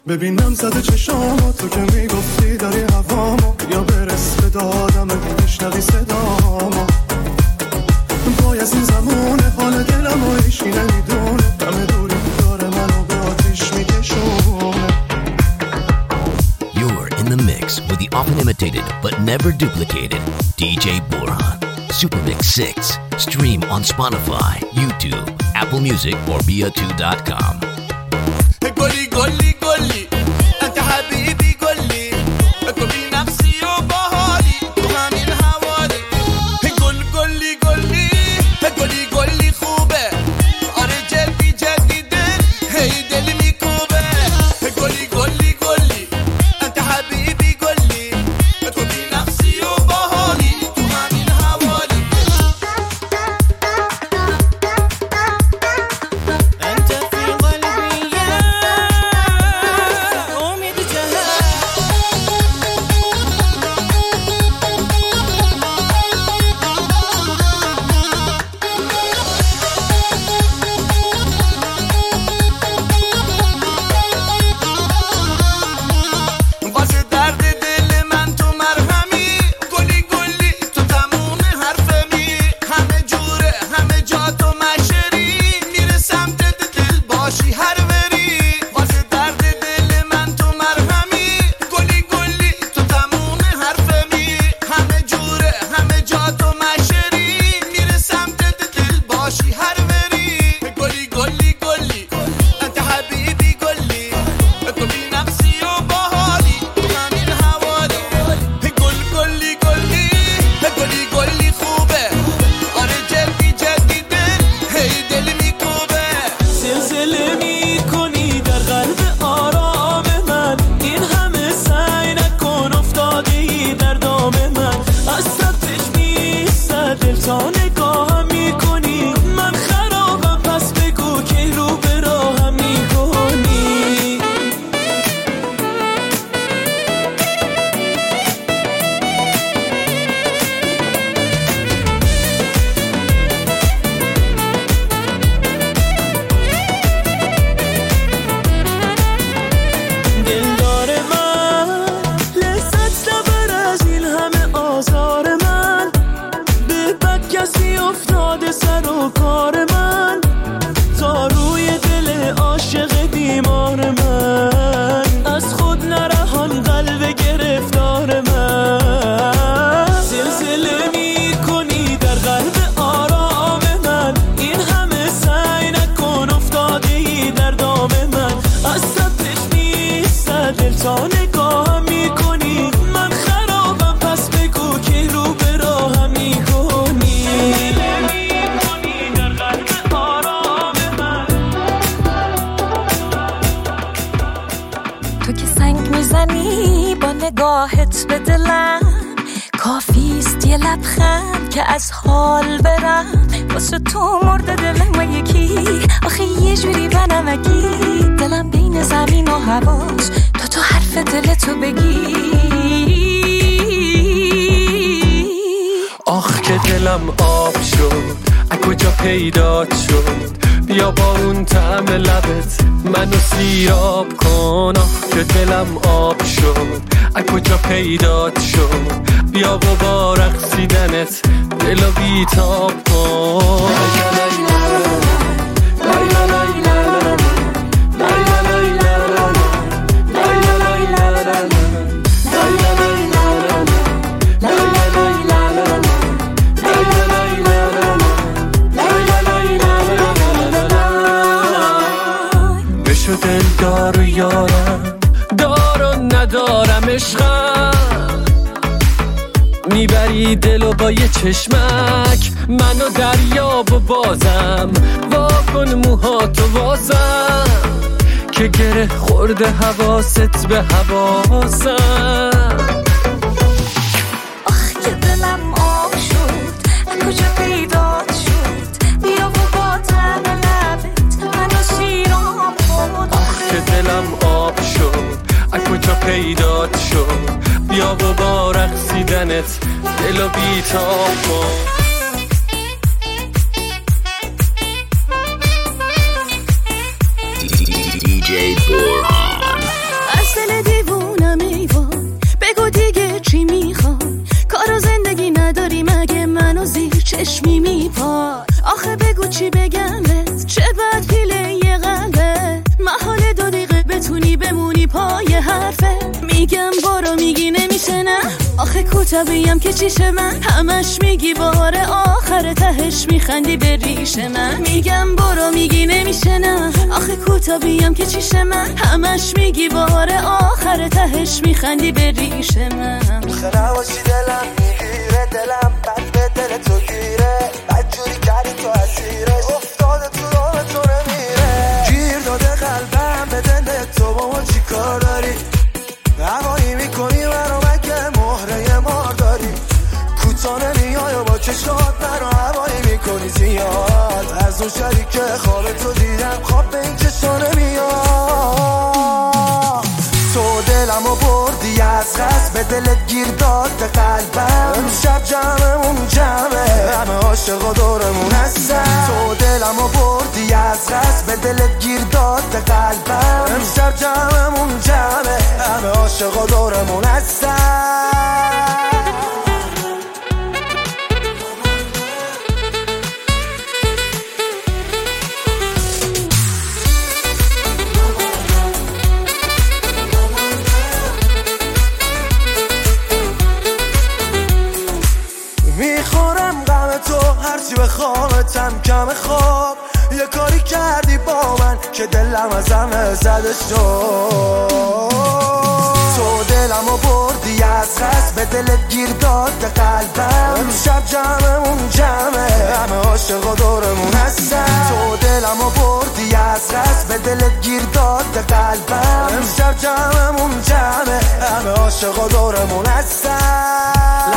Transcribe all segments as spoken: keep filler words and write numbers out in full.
ببینم زده چشامو تو که میگفتی داری هوامو یا برس به دادم میشنوی صدامو پای از این زمونه حال دلم و ایشی نمیدونه دم دوری داره منو به آتیش میکشونه. You're in the mix with the often imitated but never duplicated دی جی Borhan. Super Mix six. Stream on Spotify, YouTube, Apple Music or via two dot com. قولي قولي قولي أنت حبيبي قولي قولي نفسي وبهاري وهامي الهواري قول قولي قولي قولي قولي خوبه آره جدی جدی دل هی دل میکوبه قولي قولي قولي أنت حبيبي قولي قولي نفسي وبهاري وهامي الهواري أنت في قلبي نگاهت به دلم کافیست یه لبخند که از حال برم واسه تو مرده دلم یکی آخه یه جوری بنمکی دلم بین زمین و هواست تو تو حرف دلتو بگی آخ که دلم آب شد از کجا پیدات شد بیا با اون طعم لبت منو سیراب کن آخ که دلم آب شد از کجا پیدات شد بیا و با رقصیدنت دلو بیتاب کن بشو دل دارو یارم دارو ندارم عشقم میبری دلو با یه چشمک منو دریاب و بازم واکن موهاتو واسم که گره خورده حواست به حواسم آخ که دلم آب شد کجا پیدات شد بیا و با طعم لبت منو سیراب کن آخ که دلم آب شد از کجا پیدات شد بیا و با رقصیدنت دلو بیتاب کن دی جی Borhan. پای حرفه. میگم برو میگی نمیشه نه، آخه کوتابیم که چیشه من. همش میگی بار آخر تهش میخندی به ریش من. میگم برو میگی نمیشه نه، آخه کوتابیم که چیشه من. همش میگی بار آخر تهش میخندی به ریش من. خیلی نباشی دلم میگیره، دلم بد به دل تو گیره. بد جوری کردی تو اسیرش، افتاده تو راه تو نمیره. گیر داده قلبم به دل تو، با ما چی کار داری؟ هوایی میکنی برا مگه مهره مار داری؟ کوتا نمیای و با چشات برا هوایی میکنی زیاد. از اون شریک خواب تو دیدم، خواب به این چشا نمیاد. تو دلمو بردی از قصد، به دلت گیر داد قلبم. امشب جمعمون جمعه، همه عاشقا دورمون هستن. تو دلمو بردی از قصد، به دلت گیر داد قلبم. امشب جمعمون جمعه، همه عاشقا دورمون هستن. میخورم غم تو هرچی بخوامتم کم خواب. یه کاری کردی با من که دلم از همه زده شد. تو دلمو بردی از قصد، به دلت گیر داد قلبم. امشب جمعمون جمعه، همه عاشقا دورمون هستن. تو دلمو بردی از قصد، به دلت گیر داد قلبم. امشب جمعمون جمعه، همه عاشقا دورمون هستن.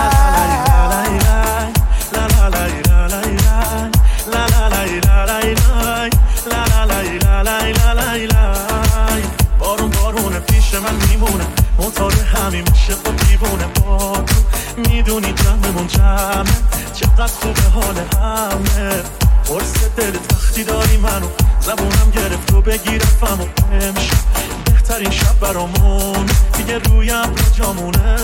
بارون بارونه پیش من میمونه، معتاد همین میشه با دیوونه. با تو میدونی جمعمون جمعه، چقدر خوبه حال همه. قرص دلت وقتی داری منو، زبونم گرفت و بگیرفم. و امشب بهترین شب برامون، دیگه رویم رو جامونه.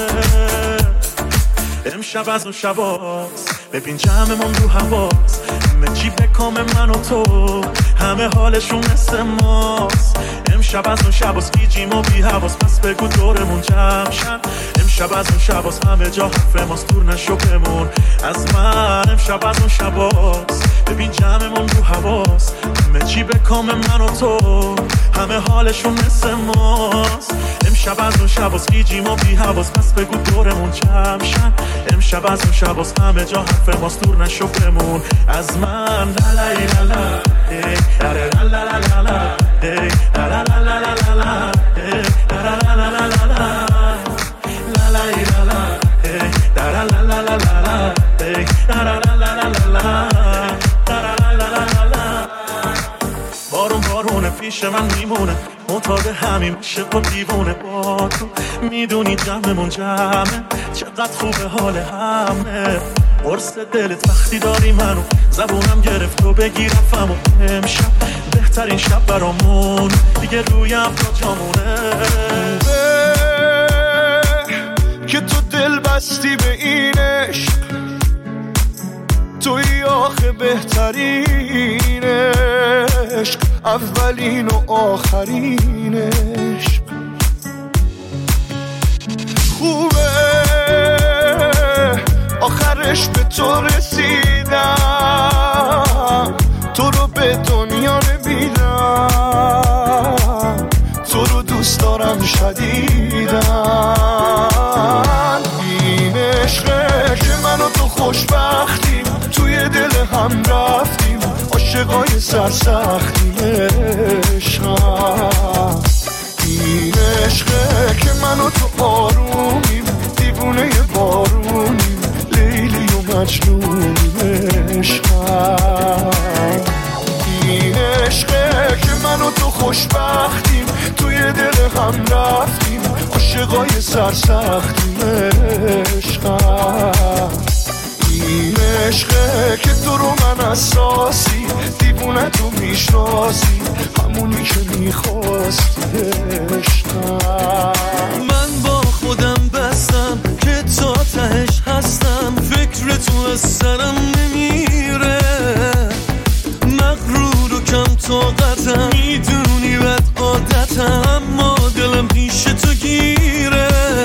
امشب از اون شباست، ببین جمعمون رو هواست. همه چی به کام من و تو، همه حالشون مثل ماست. امشب از اون شباست، گیجیم و بی حواس. پس بگو دورمون جمع شن. امشب از اون شباست، همه جا حرف ماست. دور نشو بمون از من. امشب از اون شباست، ببین جمعمون رو هواست. همه چی به کام من و تو، همه حالشون مثل ماست. امشب از اون شباست، گیجیم و بی حواس. پس بگو دورمون جمع شن. امشب از اون شباست، همه جا حرف ماست. دور نشو بمون از من. لا لا لا لا لا لا لا لا لا لا لا لا لا بارون بارونه پیش من میمونه، معتاد همین میشه با دیوونه. با تو میدونی جمعمون جمعه، چقدر خوبه حال همه. قرص دلت وقتی داری منو، زبونم گرفت و بگیرفم. و امشب بهترین شب برامون، دیگه رویم تا جامونه. که تو دل بستی به این عشق، توی آخه بهترین عشق، اولین و آخرین عشق. خوبه آخرش به تو رسیدم، تو رو به دنیا نمیدم. تو رو دوست دارم شدیدم. این عشقه که من و تو خوشبختیم، توی دل هم رفتیم. عاشقای سرسختیم عشقم. این عشقه که من و تو آرومیم، دیوونه بارونیم. لیلی و مجنونیم عشقم. این عشقه که من و تو خوشبختیم، توی دل هم رفتیم. عاشقای سرسختیم عشقم. این عشقه که تو رو من اساسی، دیوونه تو میشناسی، همونی که میخواستی عشقم. من با خودم بستم که تا تهش هستم، فکر تو از سرم نمیره. مغرور و کم طاقتم، میدونی بد عادتم، اما دلم ریش تو گیره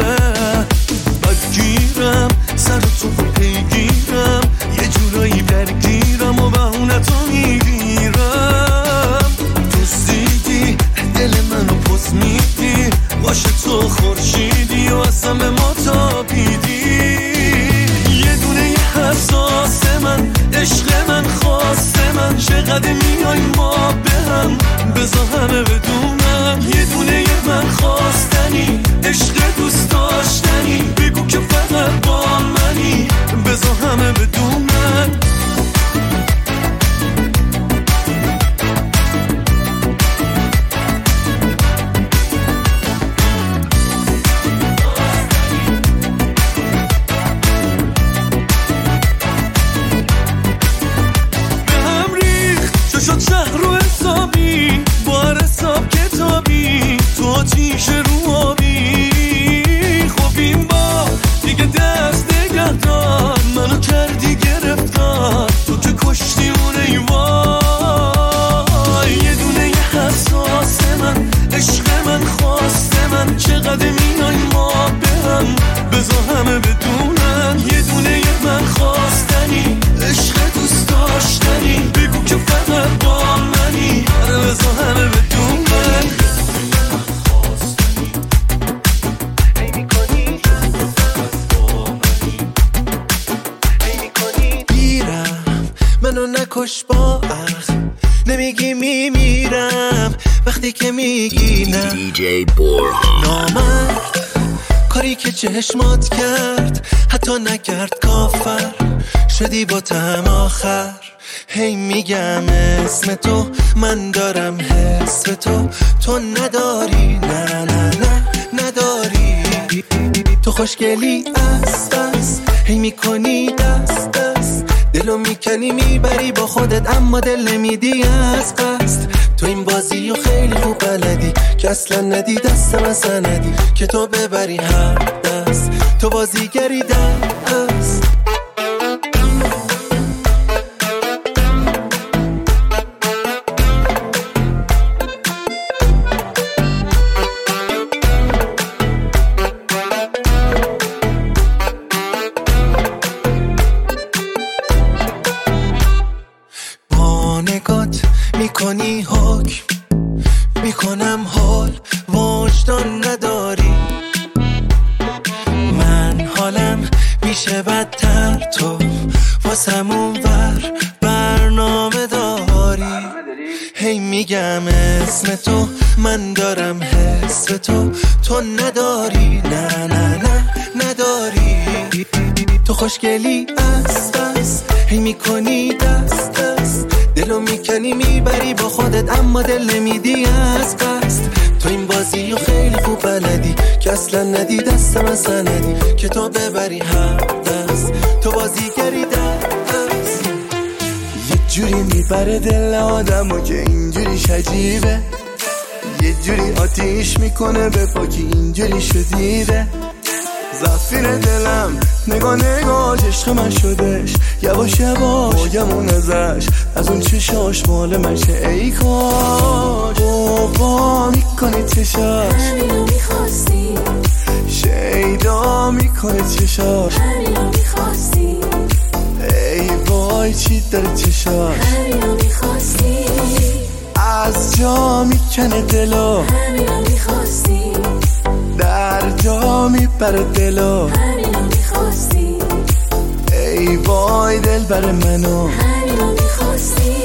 بدگیرم سر تو پیگیرم یه جورایی درگیرم و بهونتو میگیرم دوستیدی دل منو پس میدی باشه تو خورشیدی و اصلا به ما تابیدی یه دونه یه حساس من عشق من خواست من چقدر میای ما به هم بذار همه بدونم یه دونه یه من خواستنی عشق دوست داشتنی بگو که فقط با منی بذار همه بدونم شد شهر رو حسابی بار حساب کتابی تو آتیش رو آبی خب این با دیگه دست نگه دار منو کردی گرفتار تو که کشتی اون ایوای یه دونه یه حساس من عشق من خواست من چقدر میای ما به هم بذار همه بدونن یه دونه یه من خواستنی عشق دوست داشتنی بگو که فقط با منی آره بذار همه بدونن گیرم منو نکش با اخ نمیگی میمیرم وقتی که میگی نه دی جی بورهان نامرد کاری که چشمات کرد حتی نکرد کافر شدی با تم آخر هی میگم اسم تو من دارم حس به تو تو نداری نه نه نه نداری تو خوشگلی است است هی میکنی دست دست دلو میکنی میبری با خودت اما دل نمیدی از قصد تو این بازی و خیلی خوب بلدی که اصلا ندی دستم اصلا ندی که تو ببری هر دست تو بازیگری دست میکنی حکم میکنم حال وجدان نداری من حالم میشه بدتر تو واسمون ور برنامه داری هی میگم اسم تو من دارم حس به تو تو نداری نه نه نه نداری تو خوشگلی است است هی میکنی دست دست دلو میکنی میبری با خودت اما دل نمیدی از قصد تو این بازی و خیلی خوب بلدی که اصلا ندی دستم اصلا ندی که تو ببری هر دست تو بازیگری دست یه جوری میبره دل آدمو که اینجوری عجیبه یه جوری آتیش میکنه به پاکی اینجوری شدیده زفیر دلم نگاه نگاه عشق من شدش یواش یواش باگمون ازش از اون چشاش مال منشه ای کاش بابا میکنی چشاش همینو میخواستی شیدا میکنه چشاش همینو میخواستی ای وای چی داره چشاش همینو میخواستی از جا میکنه دلو همینو میخواستی در جا میبره دلو همینو میخواستی ای وای دل بر منو همینو میخواستی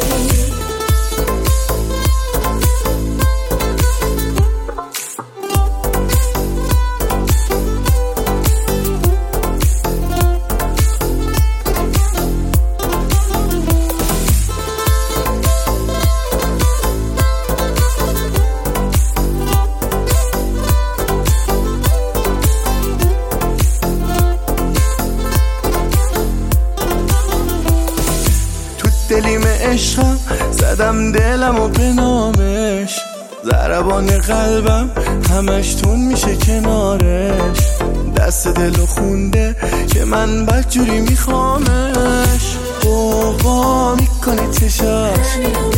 دلیم عشقم زدم دلمو به نامش ضربان قلبم همش تون میشه کنارش دست دلو خونده که من بدجوری میخوامش بابا میکنه چشاش همینو